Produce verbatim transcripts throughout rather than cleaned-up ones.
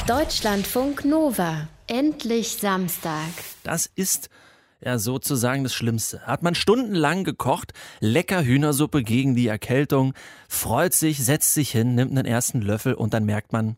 Deutschlandfunk Nova. Endlich Samstag. Das ist ja sozusagen das Schlimmste. Hat man stundenlang gekocht, lecker Hühnersuppe gegen die Erkältung, freut sich, setzt sich hin, nimmt einen ersten Löffel und dann merkt man,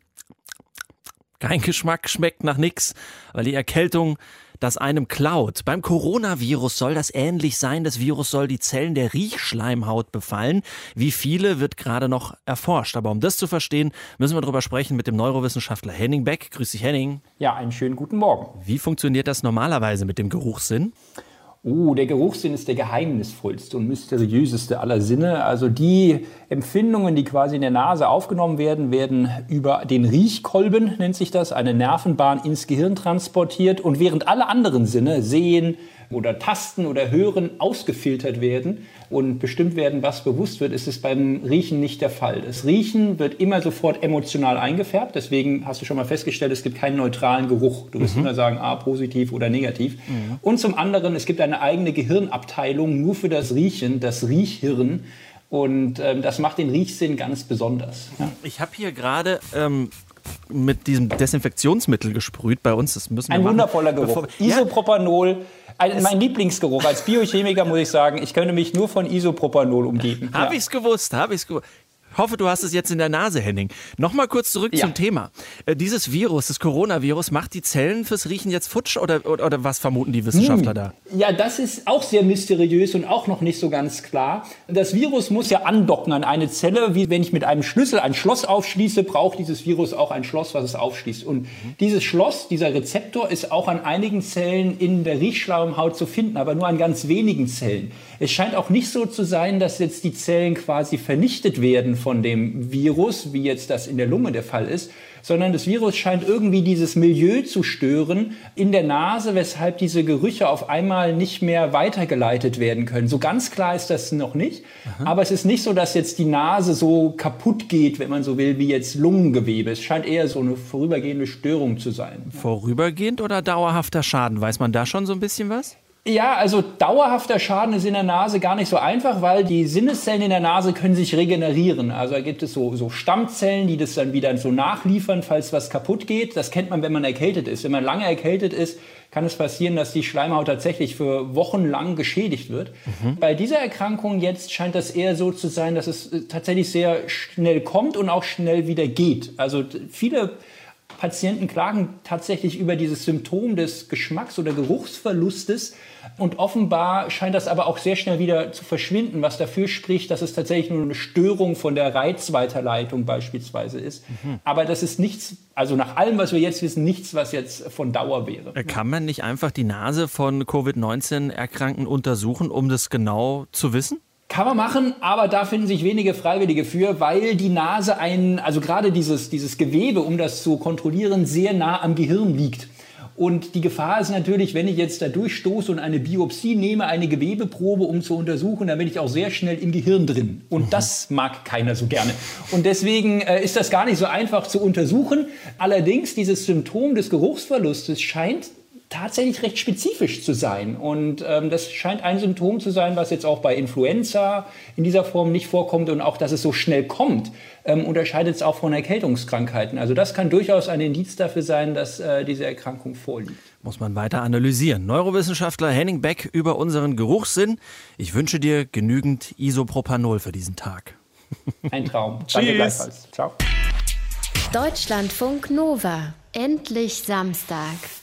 kein Geschmack, schmeckt nach nix, weil die Erkältung das einem klaut. Beim Coronavirus soll das ähnlich sein. Das Virus soll die Zellen der Riechschleimhaut befallen. Wie viele wird gerade noch erforscht. Aber um das zu verstehen, müssen wir darüber sprechen mit dem Neurowissenschaftler Henning Beck. Grüß dich, Henning. Ja, einen schönen guten Morgen. Wie funktioniert das normalerweise mit dem Geruchssinn? Oh, der Geruchssinn ist der geheimnisvollste und mysteriöseste aller Sinne. Also die Empfindungen, die quasi in der Nase aufgenommen werden, werden über den Riechkolben, nennt sich das, eine Nervenbahn ins Gehirn transportiert. Und während alle anderen Sinne, sehen oder tasten oder hören, ausgefiltert werden und bestimmt werden, was bewusst wird, ist es beim Riechen nicht der Fall. Das Riechen wird immer sofort emotional eingefärbt. Deswegen hast du schon mal festgestellt, es gibt keinen neutralen Geruch. Du wirst mhm. immer sagen, ah, positiv oder negativ. Mhm. Und zum anderen, es gibt eine eigene Gehirnabteilung nur für das Riechen, das Riechhirn. Und ähm, das macht den Riechsinn ganz besonders. Ja. Ich habe hier gerade ähm, mit diesem Desinfektionsmittel gesprüht bei uns. Das müssen wir Ein machen, wundervoller Geruch. bevor, Isopropanol. Ein, mein Lieblingsgeruch. Als Biochemiker muss ich sagen, ich könnte mich nur von Isopropanol umgeben. Habe ja. ich's gewusst, habe ich's gewusst. Ich hoffe, du hast es jetzt in der Nase, Henning. Nochmal kurz zurück ja. zum Thema. Äh, dieses Virus, das Coronavirus, macht die Zellen fürs Riechen jetzt futsch oder, oder, oder was vermuten die Wissenschaftler hm. da? Ja, das ist auch sehr mysteriös und auch noch nicht so ganz klar. Das Virus muss ja andocken an eine Zelle, wie wenn ich mit einem Schlüssel ein Schloss aufschließe, braucht dieses Virus auch ein Schloss, was es aufschließt. Und mhm. dieses Schloss, dieser Rezeptor ist auch an einigen Zellen in der Riechschleimhaut zu finden, aber nur an ganz wenigen Zellen. Es scheint auch nicht so zu sein, dass jetzt die Zellen quasi vernichtet werden von dem Virus, wie jetzt das in der Lunge der Fall ist, sondern das Virus scheint irgendwie dieses Milieu zu stören in der Nase, weshalb diese Gerüche auf einmal nicht mehr weitergeleitet werden können. So ganz klar ist das noch nicht, Aha. aber es ist nicht so, dass jetzt die Nase so kaputt geht, wenn man so will, wie jetzt Lungengewebe. Es scheint eher so eine vorübergehende Störung zu sein. Vorübergehend oder dauerhafter Schaden? Weiß man da schon so ein bisschen was? Ja, also dauerhafter Schaden ist in der Nase gar nicht so einfach, weil die Sinneszellen in der Nase können sich regenerieren. Also da gibt es so, so Stammzellen, die das dann wieder so nachliefern, falls was kaputt geht. Das kennt man, wenn man erkältet ist. Wenn man lange erkältet ist, kann es passieren, dass die Schleimhaut tatsächlich für Wochen lang geschädigt wird. Mhm. Bei dieser Erkrankung jetzt scheint das eher so zu sein, dass es tatsächlich sehr schnell kommt und auch schnell wieder geht. Also viele Patienten klagen tatsächlich über dieses Symptom des Geschmacks- oder Geruchsverlustes und offenbar scheint das aber auch sehr schnell wieder zu verschwinden, was dafür spricht, dass es tatsächlich nur eine Störung von der Reizweiterleitung beispielsweise ist. Mhm. Aber das ist nichts, also nach allem, was wir jetzt wissen, nichts, was jetzt von Dauer wäre. Kann man nicht einfach die Nase von Covid neunzehn Erkrankten untersuchen, um das genau zu wissen? Kann man machen, aber da finden sich wenige Freiwillige für, weil die Nase ein, also gerade dieses, dieses Gewebe, um das zu kontrollieren, sehr nah am Gehirn liegt. Und die Gefahr ist natürlich, wenn ich jetzt da durchstoße und eine Biopsie nehme, eine Gewebeprobe, um zu untersuchen, dann bin ich auch sehr schnell im Gehirn drin. Und mhm. das mag keiner so gerne. Und deswegen äh, ist das gar nicht so einfach zu untersuchen. Allerdings, dieses Symptom des Geruchsverlustes scheint tatsächlich recht spezifisch zu sein. Und ähm, das scheint ein Symptom zu sein, was jetzt auch bei Influenza in dieser Form nicht vorkommt. Und auch, dass es so schnell kommt, ähm, unterscheidet es auch von Erkältungskrankheiten. Also das kann durchaus ein Indiz dafür sein, dass äh, diese Erkrankung vorliegt. Muss man weiter analysieren. Neurowissenschaftler Henning Beck über unseren Geruchssinn. Ich wünsche dir genügend Isopropanol für diesen Tag. Ein Traum. Danke gleichfalls. Ciao. Deutschlandfunk Nova. Endlich Samstag.